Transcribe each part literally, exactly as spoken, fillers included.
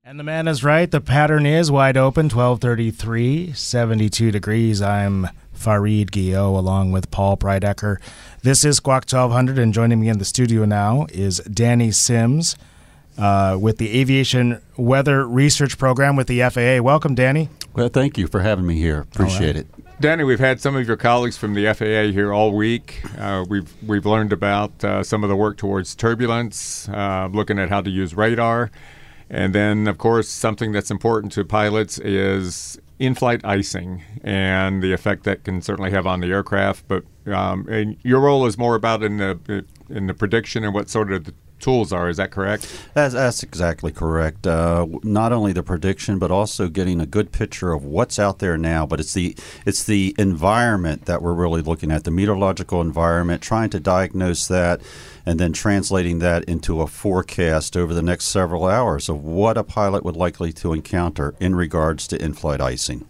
And the man is right. The pattern is wide open, twelve thirty-three, seventy-two degrees. I'm Fareed Guillot along with Paul Breidecker. This is Squawk twelve hundred, and joining me in the studio now is Danny Sims uh, with the Aviation Weather Research Program with the F A A. Welcome, Danny. Well, thank you for having me here. Appreciate right. it. Danny, we've had some of your colleagues from the F A A here all week. Uh, we've we've learned about uh, some of the work towards turbulence, uh, looking at how to use radar. And then, of course, something that's important to pilots is in-flight icing and the effect that can certainly have on the aircraft. But um, and your role is more about in the in the prediction and what sort of the tools are. Is that correct? That's, that's exactly correct. Uh, not only the prediction, but also getting a good picture of what's out there now. But it's the it's the environment that we're really looking at, the meteorological environment, trying to diagnose that, and then translating that into a forecast over the next several hours of what a pilot would likely to encounter in regards to in-flight icing.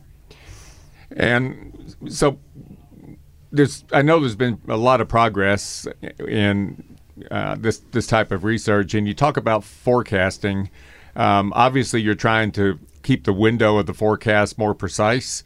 And so there's, I know there's been a lot of progress in uh, this this type of research, and you talk about forecasting. Um, obviously, you're trying to keep the window of the forecast more precise,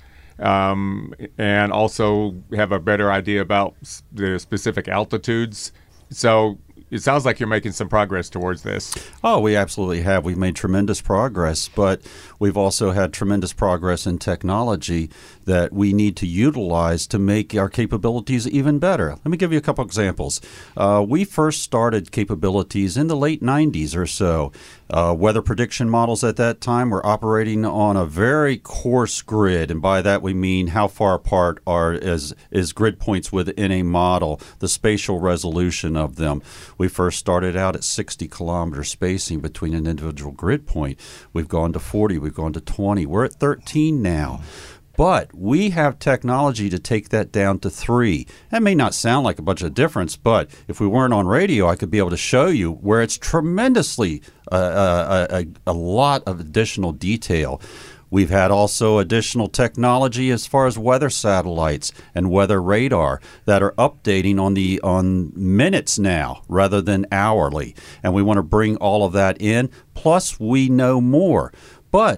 um, and also have a better idea about the specific altitudes. So it sounds like you're making some progress towards this. Oh, we absolutely have. We've made tremendous progress, but we've also had tremendous progress in technology that we need to utilize to make our capabilities even better. Let me give you a couple examples. Uh, we first started capabilities in the late nineties or so. Uh, weather prediction models at that time were operating on a very coarse grid, and by that we mean how far apart are is, is grid points within a model, the spatial resolution of them. We first started out at sixty kilometer spacing between an individual grid point. We've gone to forty, we've gone to twenty. We're at thirteen now. But we have technology to take that down to three. That may not sound like a bunch of difference, but if we weren't on radio, I could be able to show you where it's tremendously uh, a, a, a lot of additional detail. We've had also additional technology as far as weather satellites and weather radar that are updating on the on minutes now rather than hourly. And we want to bring all of that in. Plus, we know more. But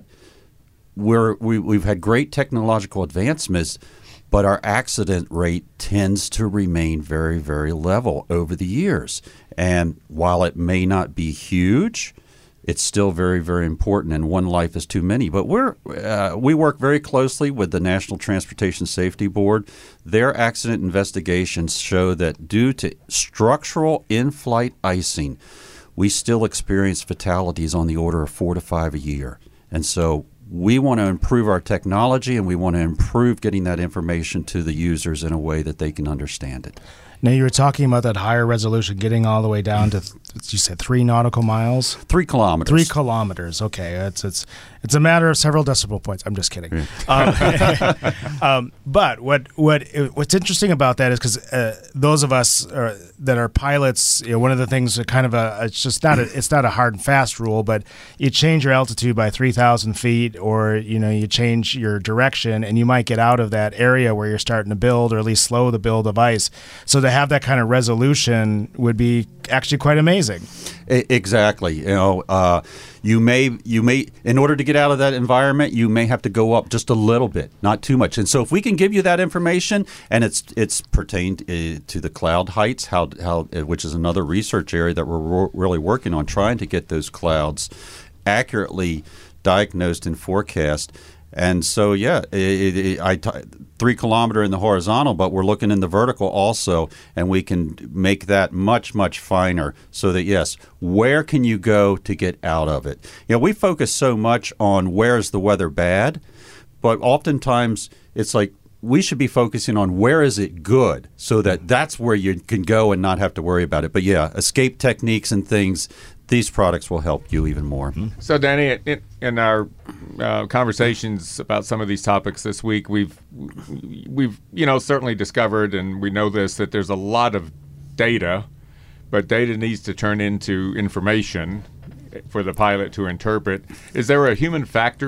We're, we, we've had great technological advancements, but our accident rate tends to remain very, very level over the years. And while it may not be huge, it's still very, very important, and one life is too many. But we're uh, we work very closely with the National Transportation Safety Board. Their accident investigations show that due to structural in-flight icing, we still experience fatalities on the order of four to five a year. And so we want to improve our technology, and we want to improve getting that information to the users in a way that they can understand it. Now, you were talking about that higher resolution, getting all the way down to, you said, three nautical miles? Three kilometers. Three kilometers. Okay, it's it's it's a matter of several decimal points. I'm just kidding. Yeah. Um, um, but what what what's interesting about that is because uh, those of us are, that are pilots, you know, one of the things that kind of a it's just not a, it's not a hard and fast rule, but you change your altitude by three thousand feet, or you know you change your direction, and you might get out of that area where you're starting to build, or at least slow the build of ice. So to have that kind of resolution would be actually quite amazing. Exactly. You know, uh, you may you may in order to get out of that environment, you may have to go up just a little bit, not too much. And so, if we can give you that information, and it's it's pertained uh, to the cloud heights, how how which is another research area that we're ro- really working on, trying to get those clouds accurately diagnosed and forecast. And so, yeah, it, it, I t- three kilometer in the horizontal, but we're looking in the vertical also, and we can make that much, much finer so that, yes, where can you go to get out of it? You know, we focus so much on where's the weather bad, but oftentimes it's like we should be focusing on where is it good so that that's where you can go and not have to worry about it. But, yeah, escape techniques and things, these products will help you even more. So, Danny, in, in our uh, conversations about some of these topics this week, we've we've you know certainly discovered, and we know this, that there's a lot of data, but data needs to turn into information for the pilot to interpret. Is there a human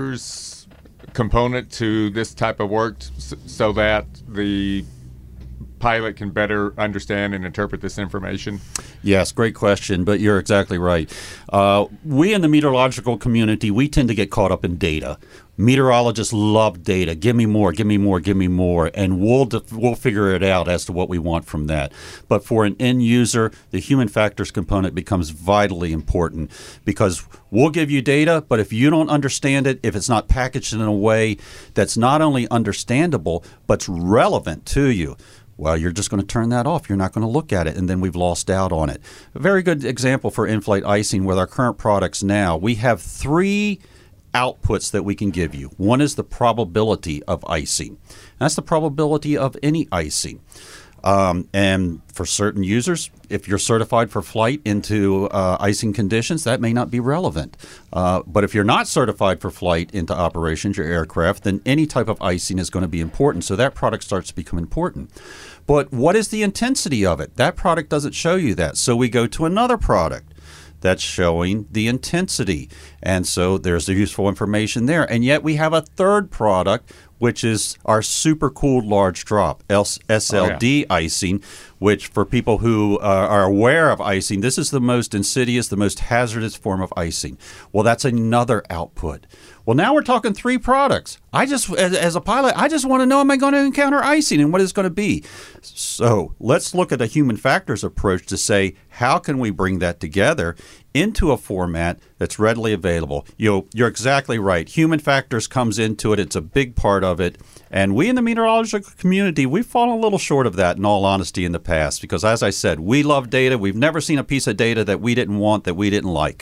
factors component to this type of work so that the pilot can better understand and interpret this information? Yes, great question, but you're exactly right. Uh, we in the meteorological community, we tend to get caught up in data. Meteorologists love data. Give me more, give me more, give me more, and we'll def- we'll figure it out as to what we want from that. But for an end user, the human factors component becomes vitally important because we'll give you data, but if you don't understand it, if it's not packaged in a way that's not only understandable, but's relevant to you, well, you're just going to turn that off. You're not going to look at it, and then we've lost out on it. A very good example for in-flight icing with our current products now, we have three outputs that we can give you. One is the probability of icing. That's the probability of any icing. Um, and for certain users, if you're certified for flight into uh, icing conditions, that may not be relevant. Uh, but if you're not certified for flight into operations, your aircraft, then any type of icing is going to be important. So that product starts to become important. But what is the intensity of it? That product doesn't show you that. So we go to another product that's showing the intensity. And so there's the useful information there. And yet we have a third product, which is our super cooled large drop, S L D oh, yeah. icing, which for people who uh, are aware of icing, this is the most insidious, the most hazardous form of icing. Well, that's another output. Well, now we're talking three products. I just, as, as a pilot, I just want to know, am I going to encounter icing and what it's going to be? So let's look at a human factors approach to say, how can we bring that together into a format that's readily available? You know, you're exactly right. Human factors comes into it. It's a big part of it. And we in the meteorological community, we've fallen a little short of that, in all honesty, in the past. Because as I said, we love data. We've never seen a piece of data that we didn't want, that we didn't like.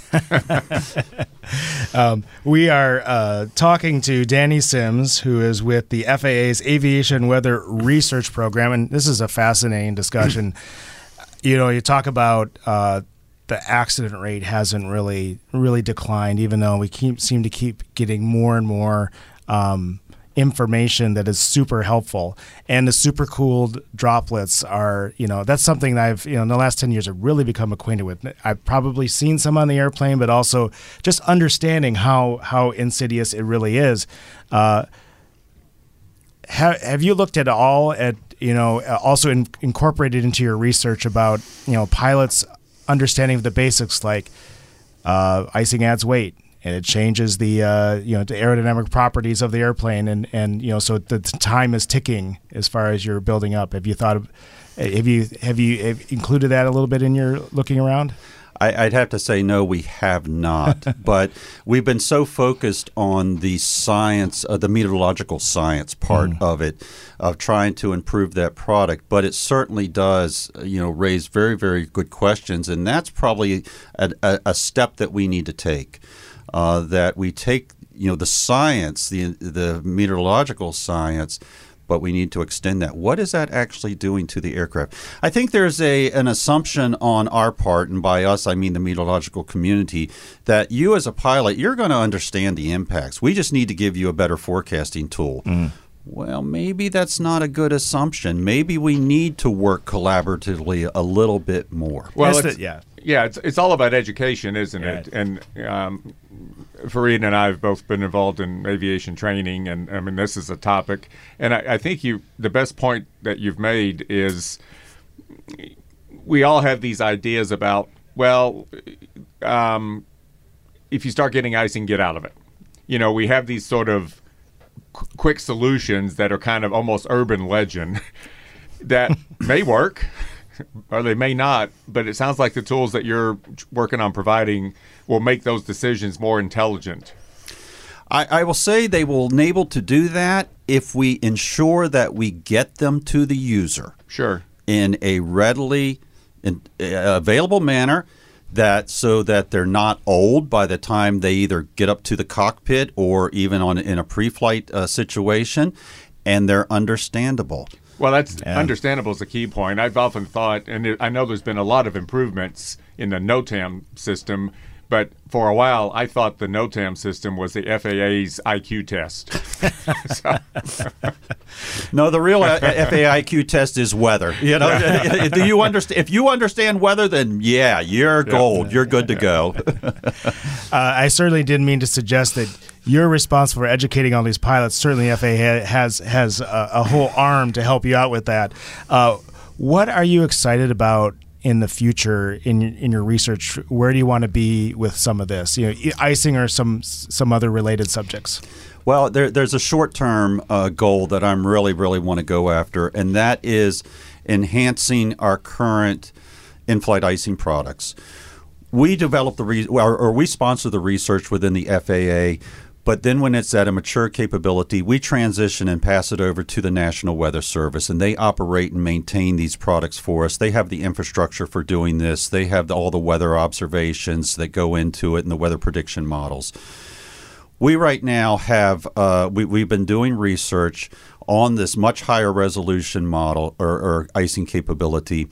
um, we are uh, talking to Danny Sims, who is with the F A A's Aviation Weather Research Program, and this is a fascinating discussion. You know, you talk about uh, the accident rate hasn't really really declined, even though we keep seem to keep getting more and more um, information that is super helpful. And the super cooled droplets are, you know, that's something that I've, you know, in the last ten years I've really become acquainted with. I've probably seen some on the airplane, but also just understanding how, how insidious it really is. Uh, have, have you looked at all at, you know, also in, incorporated into your research about, you know, pilots understanding of the basics, like uh, icing adds weight, and it changes the uh, you know the aerodynamic properties of the airplane, and, and you know so the time is ticking as far as you're building up. Have you thought of, have you have you have included that a little bit in your looking around? I, I'd have to say no, we have not. But we've been so focused on the science, uh, the meteorological science part mm. of it, of trying to improve that product. But it certainly does, you know, raise very, very good questions, and that's probably a, a, a step that we need to take. Uh, that we take, you know, the science, the the meteorological science, but we need to extend that. What is that actually doing to the aircraft? I think there's a an assumption on our part, and by us I mean the meteorological community, that you as a pilot, you're going to understand the impacts. We just need to give you a better forecasting tool. Mm. Well, maybe that's not a good assumption. Maybe we need to work collaboratively a little bit more. Well, it's, the, yeah, yeah, it's it's all about education, isn't yeah. it? And um, Fareed and I have both been involved in aviation training, and I mean this is a topic. And I, I think you the best point that you've made is we all have these ideas about, well, um, if you start getting icing, get out of it. You know, we have these sort of quick solutions that are kind of almost urban legend that may work or they may not, but it sounds like the tools that you're working on providing will make those decisions more intelligent. I, I will say they will enable to do that if we ensure that we get them to the user. Sure. In a readily in, uh, available manner, that so that they're not old by the time they either get up to the cockpit or even on in a pre-flight uh, situation, and they're understandable. Well, that's yeah. understandable is the key point. I've often thought, and it, I know there's been a lot of improvements in the NOTAM system, but for a while I thought the NOTAM system was the F A A's I Q test. so. No, the real F A A I Q test is weather. You know, yeah. do you understand? If you understand weather, then yeah, you're gold. Yeah. You're good to go. uh, I certainly didn't mean to suggest that you're responsible for educating all these pilots. Certainly, F A A has has a, a whole arm to help you out with that. Uh, what are you excited about in the future in in your research? Where do you want to be with some of this? You know, icing or some some other related subjects? Well, there, there's a short-term uh, goal that I'm really, really want to go after, and that is enhancing our current in-flight icing products. We develop the re- or, or we sponsor the research within the F A A, but then when it's at a mature capability, we transition and pass it over to the National Weather Service, and they operate and maintain these products for us. They have the infrastructure for doing this. They have the, all the weather observations that go into it and the weather prediction models. We right now have uh, we, we've been doing research on this much higher resolution model or, or icing capability.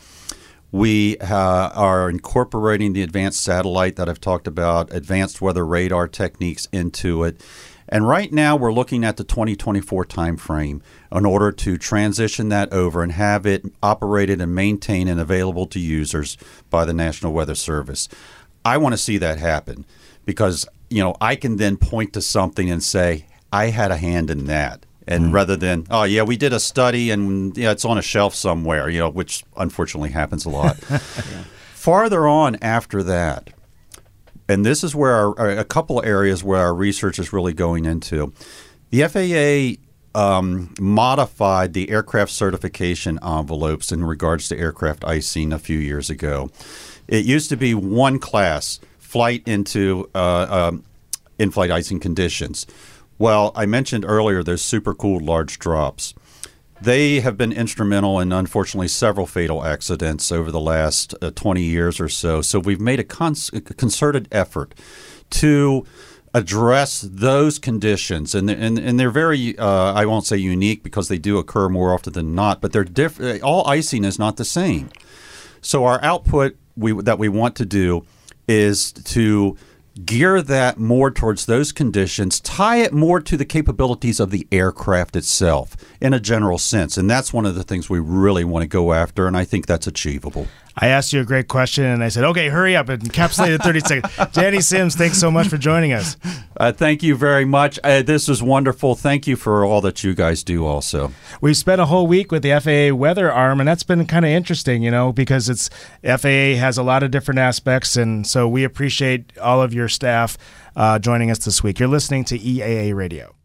We uh, are incorporating the advanced satellite that I've talked about, advanced weather radar techniques into it. And right now we're looking at the twenty twenty-four timeframe in order to transition that over and have it operated and maintained and available to users by the National Weather Service. I want to see that happen because, you know, I can then point to something and say, I had a hand in that. And mm-hmm. rather than, oh, yeah, we did a study and yeah, it's on a shelf somewhere, you know, which unfortunately happens a lot. yeah. Farther on after that, and this is where our, a couple of areas where our research is really going into, the F A A um, modified the aircraft certification envelopes in regards to aircraft icing a few years ago. It used to be one class, flight into uh, um, in-flight icing conditions. Well, I mentioned earlier those super-cooled large drops. They have been instrumental in, unfortunately, several fatal accidents over the last uh, twenty years or so. So we've made a, cons- a concerted effort to address those conditions. And, and, and they're very, uh, I won't say unique because they do occur more often than not, but they're diff- all icing is not the same. So our output we, that we want to do is to gear that more towards those conditions, tie it more to the capabilities of the aircraft itself in a general sense. And that's one of the things we really want to go after, and I think that's achievable. I asked you a great question, and I said, okay, hurry up, and encapsulated thirty seconds. Danny Sims, thanks so much for joining us. Uh, thank you very much. Uh, this was wonderful. Thank you for all that you guys do also. We've spent a whole week with the F A A weather arm, and that's been kind of interesting, you know, because it's F A A has a lot of different aspects, and so we appreciate all of your staff uh, joining us this week. You're listening to E A A Radio.